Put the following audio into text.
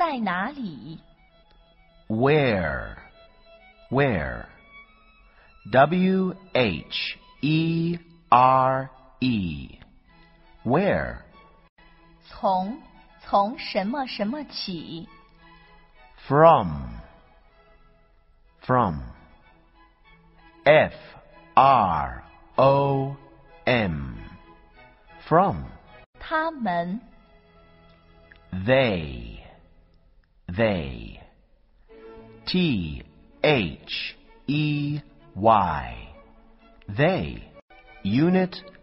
在哪里 Where. Where. W-H-E-R-E. Where. 从什么什么起 From. From. F-R-O-M. From. 他们 They. They. T-H-E-Y. They. Unit